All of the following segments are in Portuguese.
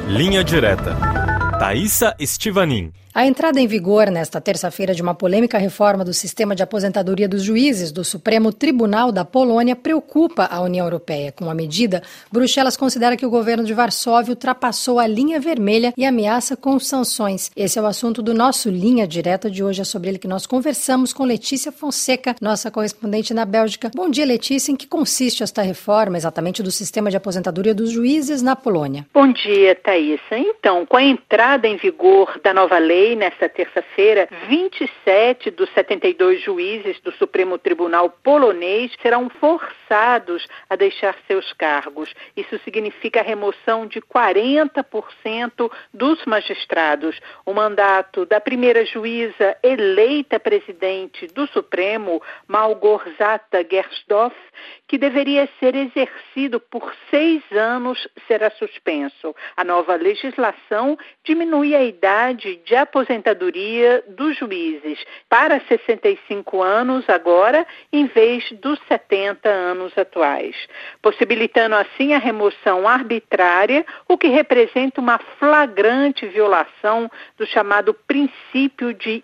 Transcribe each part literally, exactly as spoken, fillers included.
Linha Direta. Thaisa Estivanin. A entrada em vigor nesta terça-feira de uma polêmica reforma do sistema de aposentadoria dos juízes do Supremo Tribunal da Polônia preocupa a União Europeia. Com a medida, Bruxelas considera que o governo de Varsóvia ultrapassou a linha vermelha e ameaça com sanções. Esse é o assunto do nosso Linha Direta de hoje. É sobre ele que nós conversamos com Letícia Fonseca, nossa correspondente na Bélgica. Bom dia, Letícia. Em que consiste esta reforma exatamente do sistema de aposentadoria dos juízes na Polônia? Bom dia, Thaisa. Então, com a entrada em vigor da nova lei, nesta terça-feira, vinte e sete dos setenta e dois juízes do Supremo Tribunal polonês serão forçados a deixar seus cargos. Isso significa a remoção de quarenta por cento dos magistrados. O mandato da primeira juíza eleita presidente do Supremo, Małgorzata Gersdorf, que deveria ser exercido por seis anos, será suspenso. A nova legislação diminui a idade de aposentadoria dos juízes para sessenta e cinco anos agora, em vez dos setenta anos atuais, possibilitando assim a remoção arbitrária, o que representa uma flagrante violação do chamado princípio de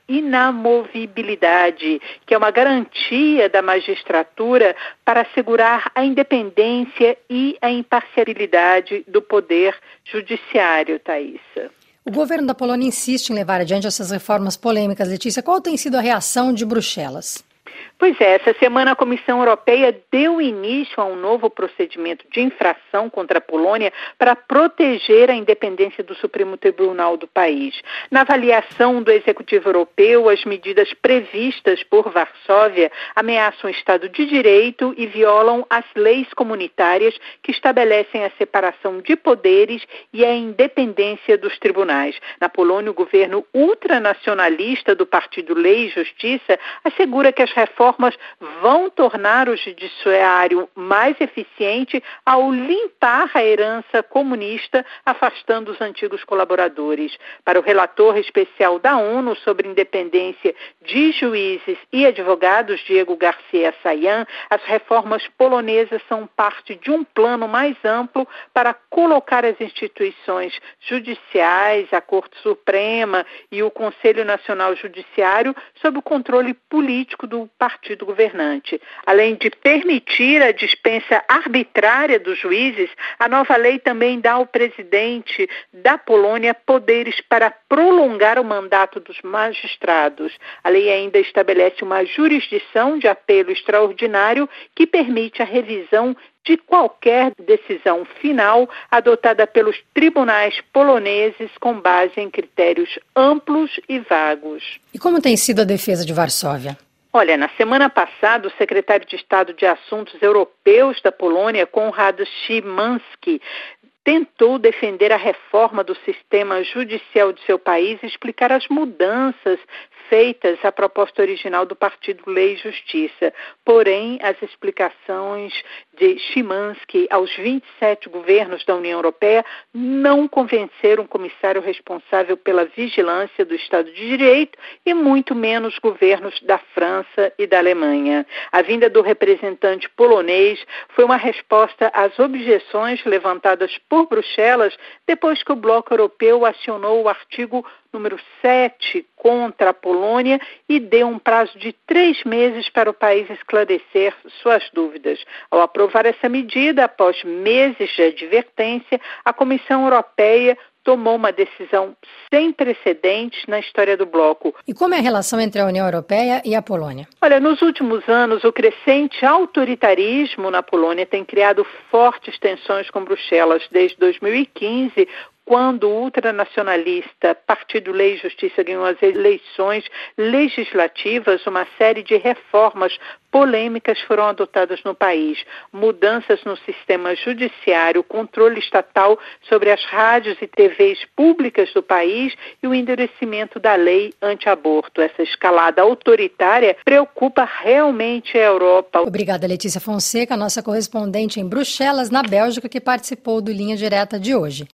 inamovibilidade, que é uma garantia da magistratura para assegurar a independência e a imparcialidade do poder judiciário, Thaisa. O governo da Polônia insiste em levar adiante essas reformas polêmicas. Letícia, qual tem sido a reação de Bruxelas? Pois é, essa semana a Comissão Europeia deu início a um novo procedimento de infração contra a Polônia para proteger a independência do Supremo Tribunal do país. Na avaliação do Executivo Europeu, as medidas previstas por Varsóvia ameaçam o Estado de Direito e violam as leis comunitárias que estabelecem a separação de poderes e a independência dos tribunais. Na Polônia, o governo ultranacionalista do Partido Lei e Justiça assegura que as reformas vão tornar o judiciário mais eficiente ao limpar a herança comunista, afastando os antigos colaboradores. Para o relator especial da ONU sobre independência de juízes e advogados, Diego Garcia Sayán, as reformas polonesas são parte de um plano mais amplo para colocar as instituições judiciais, a Corte Suprema e o Conselho Nacional Judiciário sob o controle político do partido governante. Além de permitir a dispensa arbitrária dos juízes, a nova lei também dá ao presidente da Polônia poderes para prolongar o mandato dos magistrados. A lei ainda estabelece uma jurisdição de apelo extraordinário que permite a revisão de qualquer decisão final adotada pelos tribunais poloneses com base em critérios amplos e vagos. E como tem sido a defesa de Varsóvia? Olha, na semana passada, o secretário de Estado de Assuntos Europeus da Polônia, Konrad Szymański, tentou defender a reforma do sistema judicial de seu país e explicar as mudanças feitas à proposta original do Partido Lei e Justiça. Porém, as explicações de Szymański aos vinte e sete governos da União Europeia não convenceram o comissário responsável pela vigilância do Estado de Direito e muito menos governos da França e da Alemanha. A vinda do representante polonês foi uma resposta às objeções levantadas por Bruxelas depois que o Bloco Europeu acionou o artigo número sete contra a Polônia e deu um prazo de três meses para o país esclarecer suas dúvidas. Ao aprovar essa medida, após meses de advertência, a Comissão Europeia tomou uma decisão sem precedentes na história do bloco. E como é a relação entre a União Europeia e a Polônia? Olha, nos últimos anos, o crescente autoritarismo na Polônia tem criado fortes tensões com Bruxelas. Desde dois mil e quinze, quando o ultranacionalista Partido Lei e Justiça ganhou as eleições legislativas, uma série de reformas polêmicas foram adotadas no país. Mudanças no sistema judiciário, controle estatal sobre as rádios e T Vs públicas do país e o endurecimento da lei anti-aborto. Essa escalada autoritária preocupa realmente a Europa. Obrigada, Letícia Fonseca, nossa correspondente em Bruxelas, na Bélgica, que participou do Linha Direta de hoje.